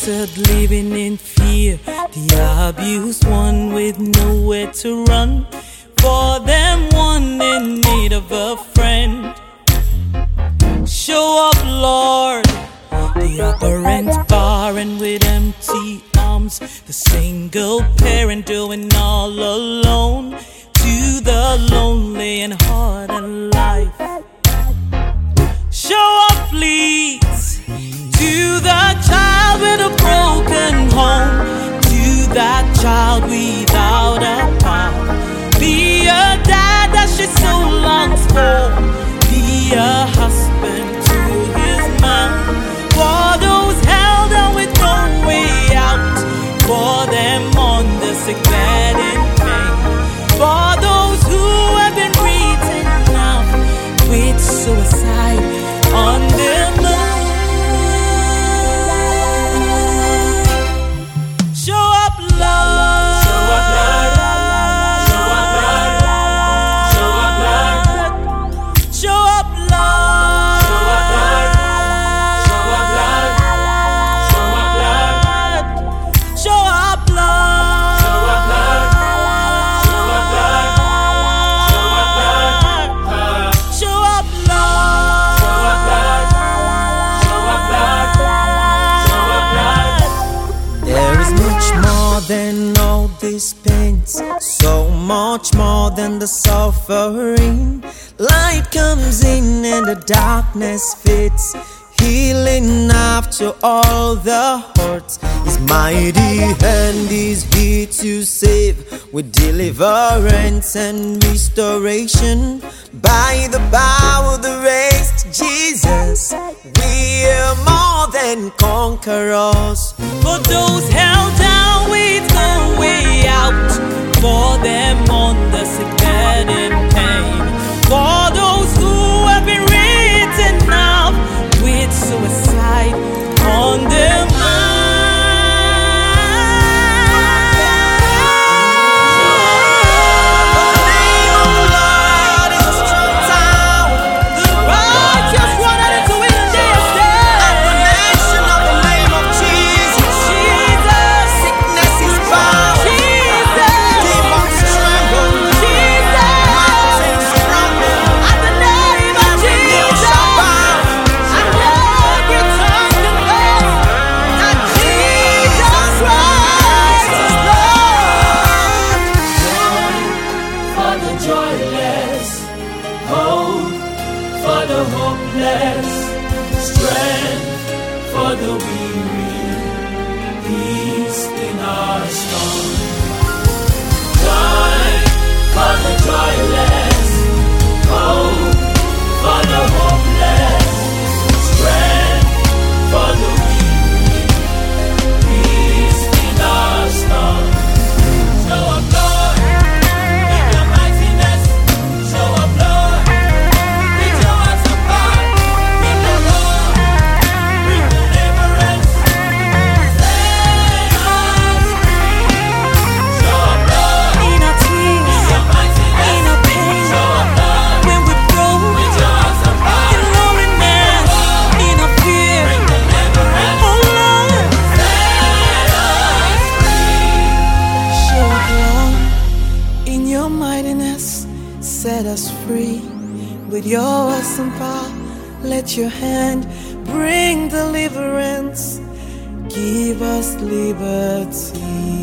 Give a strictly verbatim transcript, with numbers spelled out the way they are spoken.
scattered, living in fear. The abused one with nowhere to run. For them, one in need of a friend. Show up, Lord. The apparent barren with empty arms. The single parent doing all alone. To the lonely and hard in life. Show up, please. To the child with a broken home. To that child without a path. Be a dad that she so longs for. Be a husband to his mom. For those held down with no way out. For them on the sick bed in pain. For those who have been written off with suicide on their mind. Show up, Lord. Show up, Lord. Show up, Lord. Show up, Lord. Show up, Lord. Show up, Lord. Show up, Lord. Show up, Lord. Show up, Lord. Show up, Lord. Show up, Lord. Show up, Lord. Show up, Lord. Show up, Lord. Show up, Lord. There is much more than all these pains. So much more than the suffering. Light comes in and the darkness fits. Healing after all the hurts. His mighty hand is here to save. With deliverance and restoration. By the power of the raised Jesus, we are more than conquerors. For those held down with no way out. For them on the sick bed in pain. For those who have been written off with suicide on their mind. The name of the Lord is a strong tower. The righteous run into it and they are saved. At the mention of the name of Jesus, Jesus, sickness is bound. Jesus, demons tremble. Jesus, mountains rumble. At the name of Jesus, shall bow. And every tongue confess that Jesus Christ is Lord. For the joyless, hope for the hopeless, strength for the weary, peace in our storm. Joy for the joyless, hope for the hopeless, strength for the weary, peace in our storm. Show up, Lord, in your mightiness. Show up, Lord, with your awesome power. In the Lord, bring deliverance. Set us free. Show up, Lord, in our tears, in your mightiness, in our pain. Show up, Lord, when we're broke, with your awesome power. In loneliness, in our fear, bring deliverance. Oh Lord, set us free. Show up, Lord, in your mightiness, set us free. With your awesome power, let your hand bring deliverance. Give us liberty.